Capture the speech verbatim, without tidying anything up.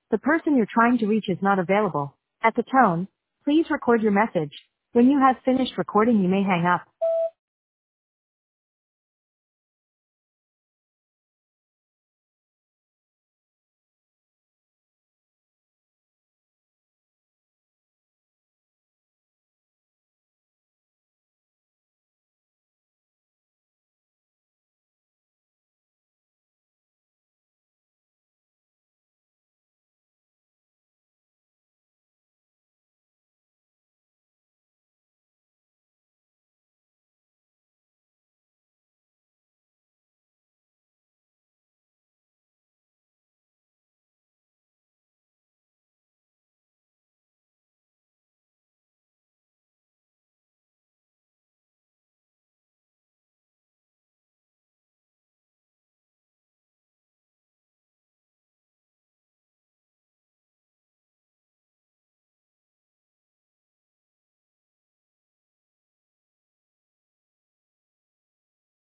The person you're trying to reach is not available. At the tone, please record your message. When you have finished recording, you may hang up.